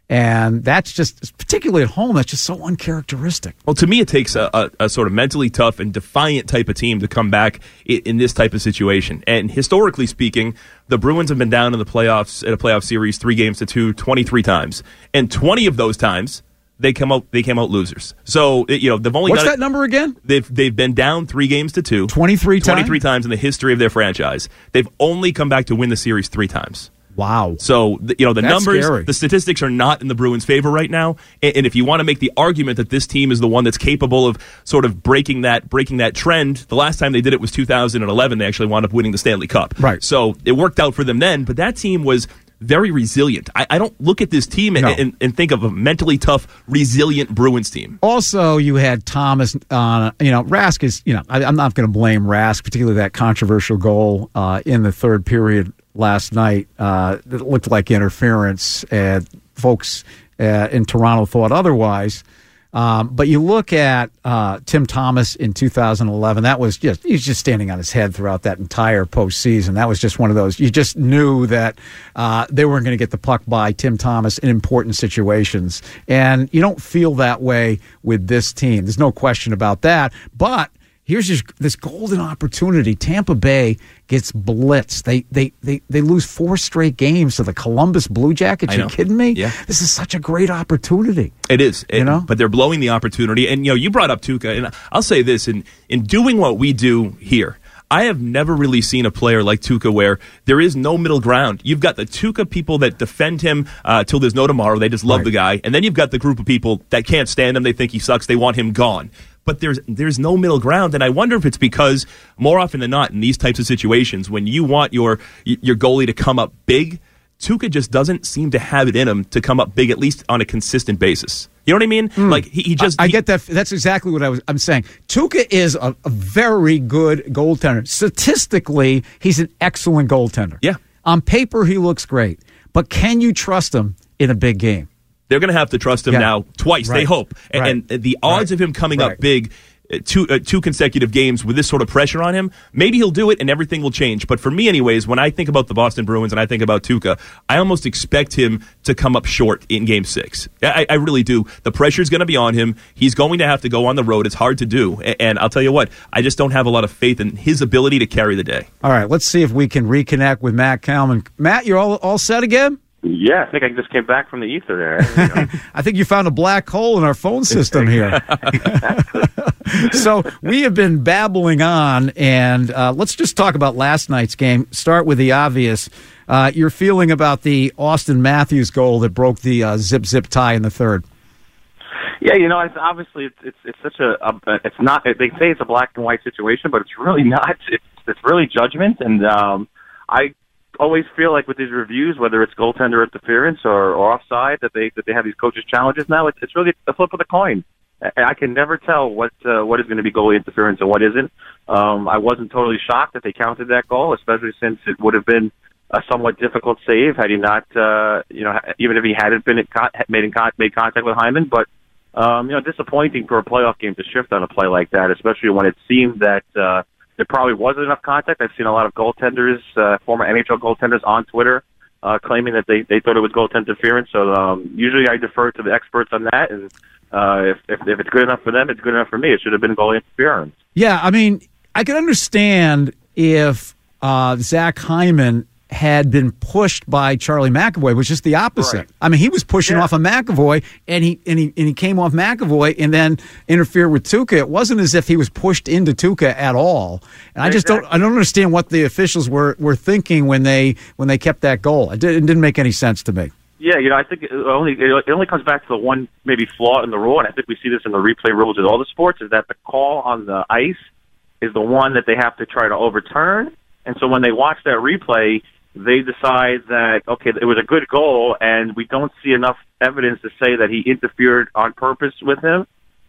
And that's just, particularly at home, that's just so uncharacteristic. Well, to me, it takes a, a, a sort of mentally tough and defiant type of team to come back in, in this type of situation. And historically speaking, the Bruins have been down in the playoffs, in a playoff series, three games to two, twenty-three times. And twenty of those times, They come out. They came out losers. So you know they've only. What's got that it, number again? They've they've been down three games to two. Twenty-three times. Twenty-three times in the history of their franchise. They've only come back to win the series three times. Wow. So you know the That's numbers, scary. the statistics are not in the Bruins' favor right now. And, and if you want to make the argument that this team is the one that's capable of sort of breaking that breaking that trend, the last time they did it was two thousand eleven. They actually wound up winning the Stanley Cup. Right. So it worked out for them then. But that team was very resilient. I, I don't look at this team and, No. and, and think of a mentally tough, resilient Bruins team. Also, you had Thomas, uh, you know, Rask is, you know, I, I'm not going to blame Rask, particularly that controversial goal uh, in the third period last night. Uh, it looked like interference, and folks uh, in Toronto thought otherwise. Um, but you look at uh, Tim Thomas in two thousand eleven, that was just, he was just standing on his head throughout that entire postseason. That was just one of those, you just knew that uh, they weren't going to get the puck by Tim Thomas in important situations. And you don't feel that way with this team. There's no question about that. But here's just this golden opportunity. Tampa Bay gets blitzed. They they they they lose four straight games to the Columbus Blue Jackets. I You know. kidding me? Yeah. This is such a great opportunity. It is, You It- know? but they're blowing the opportunity. And you know, you brought up Tuukka, and I'll say this: in in doing what we do here, I have never really seen a player like Tuukka where there is no middle ground. You've got the Tuukka people that defend him uh, till there's no tomorrow. They just love Right. the guy, and then you've got the group of people that can't stand him. They think he sucks. They want him gone. But there's there's no middle ground, and I wonder if it's because more often than not in these types of situations, when you want your your goalie to come up big, Tuukka just doesn't seem to have it in him to come up big, at least on a consistent basis. You know what I mean? Like he, he just I, I he- get that. That's exactly what I was. I'm saying. Tuukka is a, a very good goaltender. Statistically, he's an excellent goaltender. Yeah. On paper, he looks great, but can you trust him in a big game? They're going to have to trust him Yeah. now twice, Right. they hope. And, Right. and the odds Right. of him coming Right. up big, two uh, two consecutive games with this sort of pressure on him, maybe he'll do it and everything will change. But for me, anyways, when I think about the Boston Bruins and I think about Tuukka, I almost expect him to come up short in Game Six. I, I really do. The pressure's going to be on him. He's going to have to go on the road. It's hard to do, and I'll tell you what, I just don't have a lot of faith in his ability to carry the day. All right, let's see if we can reconnect with Matt Kalman. Matt, you're all all set again? Yeah, I think I just came back from the ether there. You know. I think you found a black hole in our phone system here. So we have been babbling on, and uh, let's just talk about last night's game. Start with the obvious. Uh, your feeling about the Austin Matthews goal that broke the uh, zip-zip tie in the third. Yeah, you know, it's obviously it's it's, it's such a, a it's not. They say it's a black and white situation, but it's really not. It's it's really judgment, and um, I. always feel like with these reviews, whether it's goaltender interference or, or offside, that they that they have these coaches' challenges now. It's, it's really a flip of the coin. I, I can never tell what uh, what is going to be goalie interference and what isn't. Um, I wasn't totally shocked that they counted that goal, especially since it would have been a somewhat difficult save had he not, uh, you know, even if he hadn't been in con- made in con- made contact with Hyman. But um, you know, disappointing for a playoff game to shift on a play like that, especially when it seemed that. Uh, There probably wasn't enough contact. I've seen a lot of goaltenders, uh, former N H L goaltenders on Twitter uh, claiming that they, they thought it was goaltender interference. So um, usually I defer to the experts on that. And uh, if, if if it's good enough for them, it's good enough for me. It should have been goalie interference. Yeah, I mean, I can understand if uh, Zach Hyman had been pushed by Charlie McAvoy, which is the opposite. Right. I mean, he was pushing yeah. off of McAvoy, and he and he and he came off McAvoy and then interfered with Tuukka. It wasn't as if he was pushed into Tuukka at all. And I just exactly. don't I don't understand what the officials were, were thinking when they when they kept that goal. It, did, it didn't make any sense to me. Yeah, you know, I think it only it only comes back to the one maybe flaw in the rule, and I think we see this in the replay rules of all the sports, is that the call on the ice is the one that they have to try to overturn. And so when they watch that replay, they decide that, okay, it was a good goal, and we don't see enough evidence to say that he interfered on purpose with him,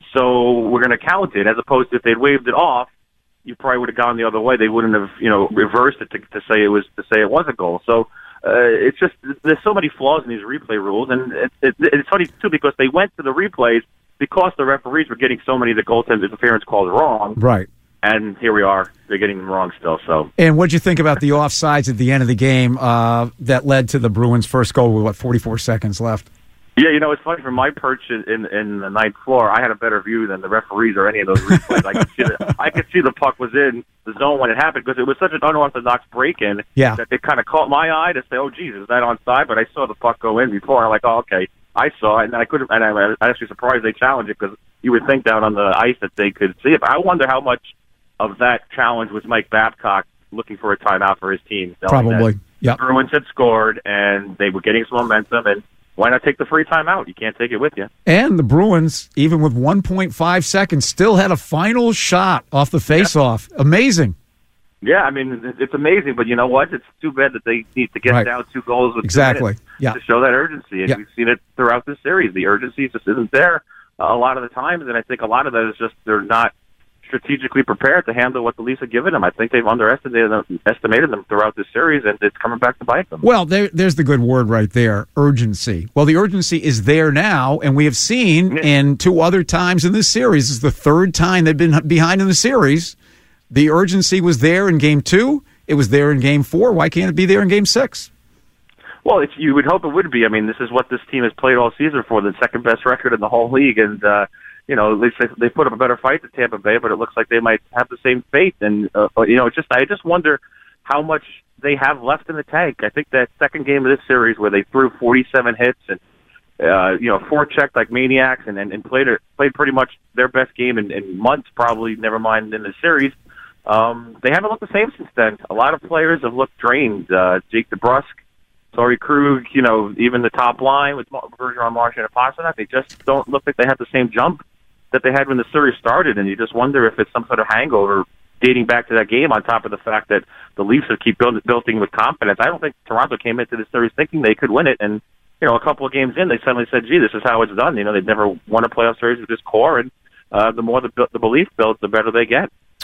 so we're going to count it, as opposed to if they'd waved it off, you probably would have gone the other way. They wouldn't have, you know, reversed it to, to say it was to say it was a goal. So uh, it's just there's so many flaws in these replay rules, and it, it, it's funny too because they went to the replays because the referees were getting so many of the goaltender interference calls wrong. Right. And here we are. They're getting them wrong still. So. And what'd you think about the offsides at the end of the game uh, that led to the Bruins' first goal with, what, forty-four seconds left? Yeah, you know, it's funny. From my perch in in the ninth floor, I had a better view than the referees or any of those replays. I could see the I could see the puck was in the zone when it happened because it was such an unorthodox break-in yeah. that it kind of caught my eye to say, "Oh, geez, is that onside?" But I saw the puck go in before. I'm like, "Oh, okay." I saw it, and I couldn't. And I was actually surprised they challenged it because you would think down on the ice that they could see it. But I wonder how much of that challenge was Mike Babcock looking for a timeout for his team. Probably, yeah. The Bruins had scored, and they were getting some momentum, and why not take the free timeout? You can't take it with you. And the Bruins, even with one point five seconds, still had a final shot off the face-off. Yeah. Amazing. Yeah, I mean, it's amazing, but you know what? It's too bad that they need to get right. down two goals with exactly. two minutes yeah. to show that urgency, and yeah. we've seen it throughout this series. The urgency just isn't there uh, a lot of the times, and I think a lot of that is just they're not strategically prepared to handle what the Leafs have given them. I think they've underestimated them, estimated them throughout this series, and it's coming back to bite them. Well, there, there's the good word right there, urgency. Well, the urgency is there now, and we have seen yeah. in two other times in this series, this is the third time they've been behind in the series. The urgency was there in Game two. It was there in Game four. Why can't it be there in Game six? Well, it's, you would hope it would be. I mean, this is what this team has played all season for, the second-best record in the whole league, and uh, you know, they they put up a better fight to Tampa Bay, but it looks like they might have the same fate. And uh, you know, it's just I just wonder how much they have left in the tank. I think that second game of this series where they threw forty-seven hits and uh, you know forechecked like maniacs and, and, and played a, played pretty much their best game in, in months, probably. Never mind in the series. Um, they haven't looked the same since then. A lot of players have looked drained. Uh, Jake DeBrusk, Torrey Krug, you know, even the top line with Bergeron, Marchand, and Pastrnak, they just don't look like they have the same jump that they had when the series started, and you just wonder if it's some sort of hangover dating back to that game, on top of the fact that the Leafs have keep build, building with confidence. I don't think Toronto came into this series thinking they could win it, and you know, a couple of games in, they suddenly said, "Gee, this is how it's done." You know, they've never won a playoff series with this core, and uh, the more the, the belief builds, the better they get.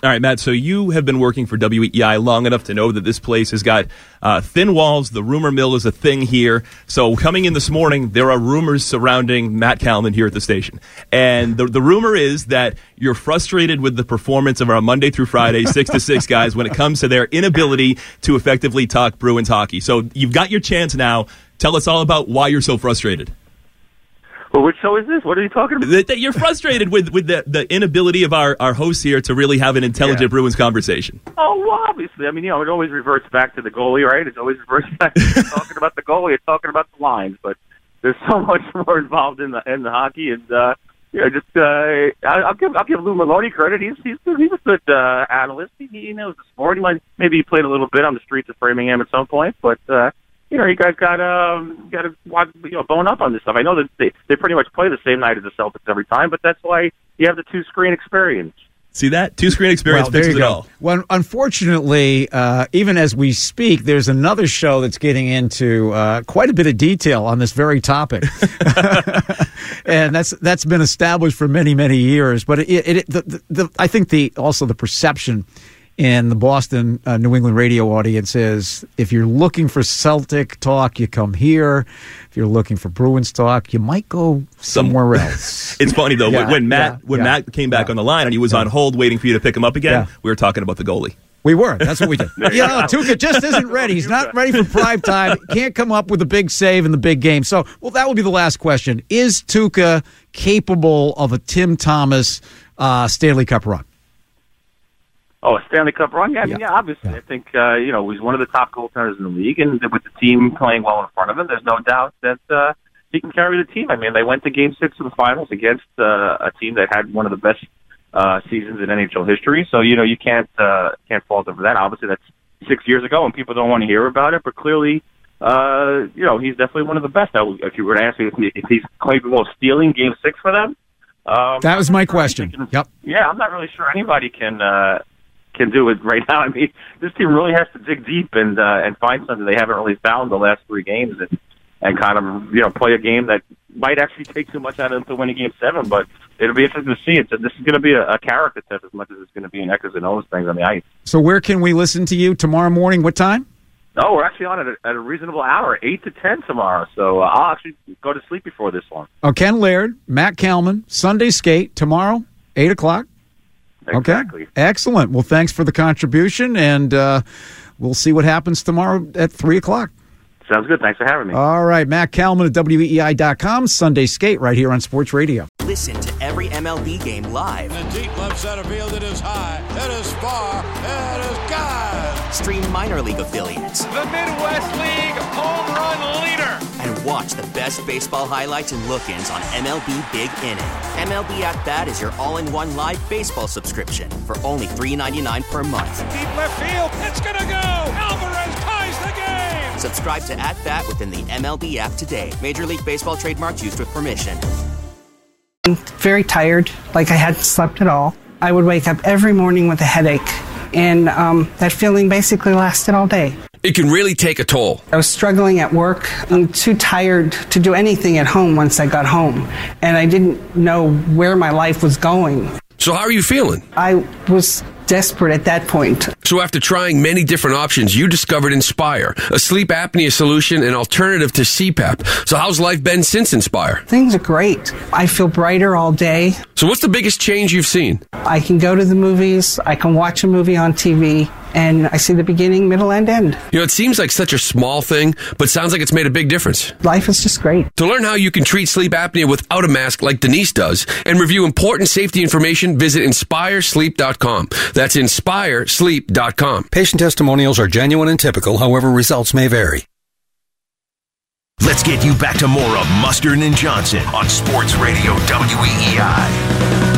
All right, Matt, so you have been working for W E E I long enough to know that this place has got uh, thin walls. The rumor mill is a thing here. So coming in this morning, there are rumors surrounding Matt Kalman here at the station. And the, the rumor is that you're frustrated with the performance of our Monday through Friday six to six guys when it comes to their inability to effectively talk Bruins hockey. So you've got your chance now. Tell us all about why you're so frustrated. Well, which show is this? What are you talking about? That, that you're frustrated with, with the, the inability of our, our hosts here to really have an intelligent Yeah. Bruins conversation. Oh, well, obviously. I mean, you know, it always reverts back to the goalie, right? It always reverts back to you're talking about the goalie, you're talking about the lines. But there's so much more involved in the in the hockey, and uh, you know, just uh, I, I'll give I'll give Lou Maloney credit. He's he's he's a good uh, analyst. He, he knows the sport. He might maybe he played a little bit on the streets of Framingham at some point, but. Uh, You know, you guys got um, got to you know bone up on this stuff. I know that they they pretty much play the same night as the Celtics every time, but that's why you have the two screen experience. See that? Two screen experience Well, there fixes you it go. all. Well, unfortunately, uh, even as we speak, there's another show that's getting into uh, quite a bit of detail on this very topic, and that's that's been established for many many years. But it, it, it the, the, the I think the also the perception in the Boston uh, New England radio audience is if you're looking for Celtic talk, you come here. If you're looking for Bruins talk, you might go somewhere else. It's funny though Yeah, when, when Matt yeah, when yeah, Matt came back yeah. on the line and he was on hold waiting for you to pick him up again. Yeah. We were talking about the goalie. We were. That's what we did. You know, Tuukka just isn't ready. He's not ready for prime time. Can't come up with a big save in the big game. So, well, that will be the last question. Is Tuukka capable of a Tim Thomas uh, Stanley Cup run? Oh, a Stanley Cup run? Yeah, I mean, yeah, obviously. I think, uh, you know, he's one of the top goaltenders in the league, and with the team playing well in front of him, there's no doubt that uh, he can carry the team. I mean, they went to Game six of the finals against uh, a team that had one of the best uh, seasons in N H L history, so, you know, you can't uh, can't fault him for that. Obviously, that's six years ago, and people don't want to hear about it, but clearly, uh, you know, he's definitely one of the best. Now, if you were to ask me if, he, if he's capable of stealing Game six for them, um, That was my question. can, Yep. Yeah, I'm not really sure anybody can uh, can do it right now. I mean, this team really has to dig deep and uh, and find something they haven't really found the last three games, and and kind of you know play a game that might actually take too much out of them to win a game seven. But it'll be interesting to see it. So this is going to be a, a character test as much as it's going to be an X's and O's things on the ice. So where can we listen to you tomorrow morning? What time? No, we're actually on at a, at a reasonable hour, eight to ten tomorrow. So uh, I'll actually go to sleep before this one. Oh, Ken Laird, Matt Kalman, Sunday Skate tomorrow, eight o'clock. Exactly. Okay. Excellent. Well, thanks for the contribution, and uh, we'll see what happens tomorrow at three o'clock. Sounds good. Thanks for having me. All right. Matt Kalman at W E E I dot com, Sunday Skate right here on Sports Radio. Listen to every M L B game live. In the deep left center field, it is high, it is far, it is gone. Stream minor league affiliates. The Midwest League home run leader. And watch the best baseball highlights and look-ins on M L B Big Inning. M L B At Bat is your all-in-one live baseball subscription for only three dollars and ninety-nine cents per month. Deep left field, it's gonna go. Alvarez ties the game. Subscribe to At Bat within the M L B app today. Major League Baseball trademarks used with permission. Very tired, like I hadn't slept at all. I would wake up every morning with a headache, and um, that feeling basically lasted all day. It can really take a toll. I was struggling at work. I'm too tired to do anything at home once I got home, and I didn't know where my life was going. So how are you feeling? I was desperate at that point. So after trying many different options, you discovered Inspire, a sleep apnea solution and alternative to C PAP. So how's life been since Inspire? Things are great. I feel brighter all day. So what's the biggest change you've seen? I can go to the movies, I can watch a movie on T V, and I see the beginning, middle, and end. You know, it seems like such a small thing, but sounds like it's made a big difference. Life is just great. To learn how you can treat sleep apnea without a mask like Denise does and review important safety information, visit inspire sleep dot com. That's inspire sleep dot com. Patient testimonials are genuine and typical, however, results may vary. Let's get you back to more of Mustard and Johnson on Sports Radio W E E I.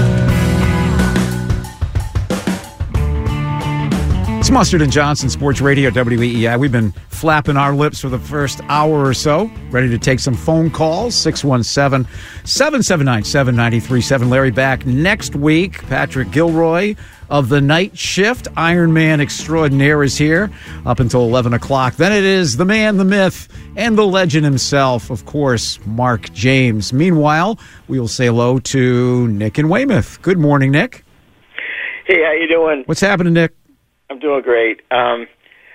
It's Mustard and Johnson, Sports Radio, W E E I. We've been flapping our lips for the first hour or so. Ready to take some phone calls. six one seven, seven seven nine, seven nine three seven. Larry back next week. Patrick Gilroy of the Night Shift, Iron Man extraordinaire, is here up until eleven o'clock. Then it is the man, the myth, and the legend himself, of course, Mark James. Meanwhile, we will say hello to Nick in Weymouth. Good morning, Nick. Hey, how you doing? What's happening, Nick? I'm doing great. Um,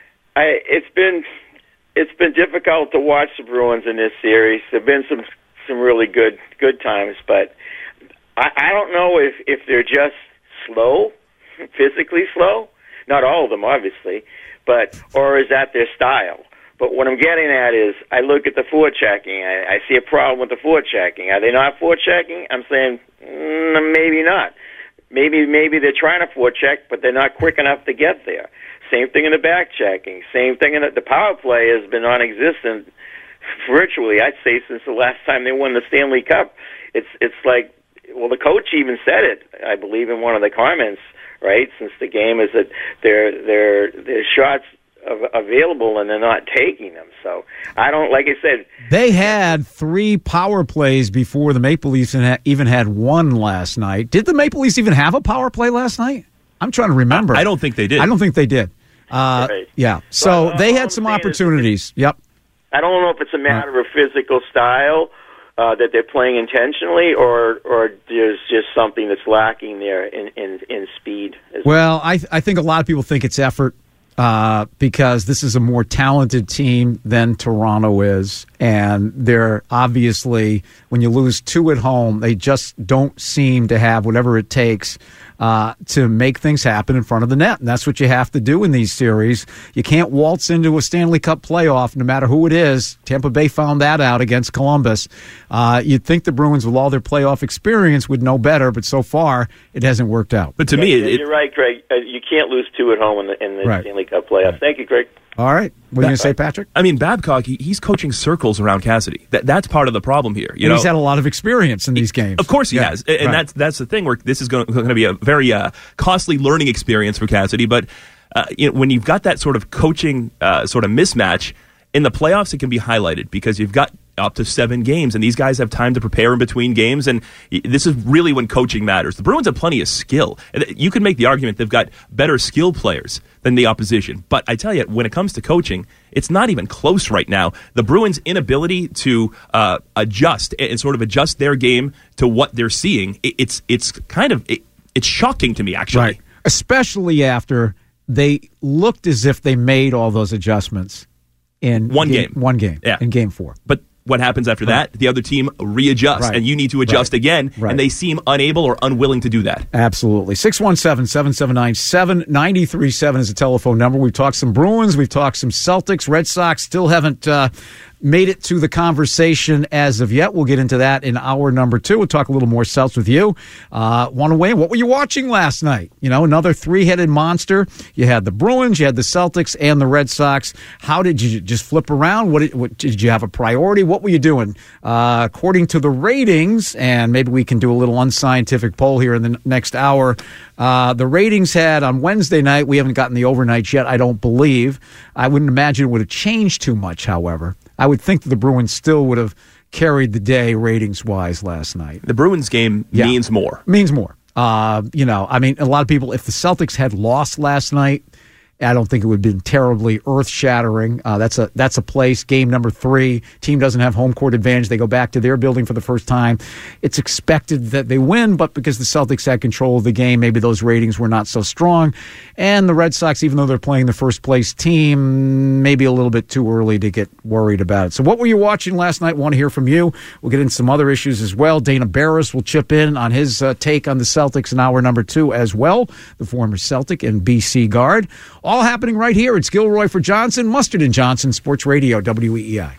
I it's been it's been difficult to watch the Bruins in this series. There've been some some really good good times, but I, I don't know if if they're just slow, physically slow. Not all of them, obviously, but or is that their style? But what I'm getting at is, I look at the forechecking. I, I see a problem with the forechecking. Are they not forechecking? I'm saying mm, maybe not. Maybe maybe they're trying to forecheck, but they're not quick enough to get there. Same thing in the back checking. Same thing in the, the power play has been non-existent virtually, I'd say, since the last time they won the Stanley Cup. It's it's like, well, the coach even said it, I believe, in one of the comments, right? Since the game is that their their their shots available and they're not taking them. So I don't, like I said, they had three power plays before the Maple Leafs even had one last night. Did the Maple Leafs even have a power play last night? I'm trying to remember. I, I don't think they did. I don't think they did. Uh, right. Yeah. So well, they had some opportunities. Is, yep. I don't know if it's a matter of physical style uh, that they're playing intentionally, or or there's just something that's lacking there in in, in speed. Well, I I think a lot of people think it's effort. Uh, because this is a more talented team than Toronto is. And they're obviously, when you lose two at home, they just don't seem to have whatever it takes uh, to make things happen in front of the net. And that's what you have to do in these series. You can't waltz into a Stanley Cup playoff, no matter who it is. Tampa Bay found that out against Columbus. Uh, you'd think the Bruins, with all their playoff experience, would know better, but so far it hasn't worked out. But to yeah, me, it, you're right, Craig. Uh, you can't lose two at home in the, in the right. Stanley Cup playoffs. Thank you, Craig. All right. What are you going to say, Patrick? I mean, Babcock, he, he's coaching circles around Cassidy. That, that's part of the problem here. You and know, he's had a lot of experience in these games. Of course he yeah. has. And right. that's that's the thing where this is going to be a very uh, costly learning experience for Cassidy. But uh, you know, when you've got that sort of coaching uh, sort of mismatch, in the playoffs it can be highlighted because you've got up to seven games, and these guys have time to prepare in between games, and this is really when coaching matters. The Bruins have plenty of skill. You can make the argument they've got better skill players than the opposition, but I tell you, when it comes to coaching, it's not even close right now. The Bruins' inability to uh, adjust and sort of adjust their game to what they're seeing, it's it's kind of it, it's shocking to me, actually. Right. Especially after they looked as if they made all those adjustments in one game, game. One game, yeah. in game four. But what happens after right. that? The other team readjusts, right. and you need to adjust right. again, right. and they seem unable or unwilling to do that. Absolutely. six one seven, seven seven nine, seven nine three seven is the telephone number. We've talked some Bruins, we've talked some Celtics. Red Sox still haven't uh, made it to the conversation as of yet. We'll get into that in hour number two. We'll talk a little more Celts with you. Uh, Want to weigh in? What were you watching last night? You know, another three-headed monster. You had the Bruins, you had the Celtics, and the Red Sox. How did you just flip around? What did, what, did you have a priority? What were you doing? Uh, according to the ratings, and maybe we can do a little unscientific poll here in the next hour, uh, the ratings had on Wednesday night, we haven't gotten the overnights yet, I don't believe. I wouldn't imagine it would have changed too much, however. I would think that the Bruins still would have carried the day ratings-wise last night. The Bruins game yeah. means more. Means more. Uh, you know, I mean, a lot of people, if the Celtics had lost last night, I don't think it would have been terribly earth-shattering. Uh, that's a that's a place. Game number three. Team doesn't have home court advantage. They go back to their building for the first time. It's expected that they win, but because the Celtics had control of the game, maybe those ratings were not so strong. And the Red Sox, even though they're playing the first-place team, maybe a little bit too early to get worried about it. So what were you watching last night? Want to hear from you. We'll get into some other issues as well. Dana Barris will chip in on his uh, take on the Celtics in hour number two as well, the former Celtic and B C guard. All happening right here. It's Gilroy for Johnson, Mustard and Johnson, Sports Radio, W E E I.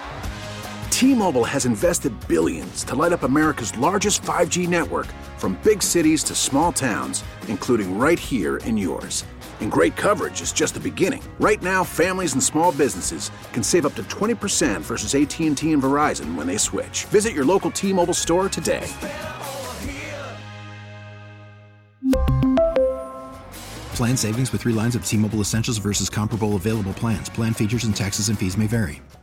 T-Mobile has invested billions to light up America's largest five G network, from big cities to small towns, including right here in yours. And great coverage is just the beginning. Right now, families and small businesses can save up to twenty percent versus A T and T and Verizon when they switch. Visit your local T-Mobile store today. Plan savings with three lines of T-Mobile Essentials versus comparable available plans. Plan features and taxes and fees may vary.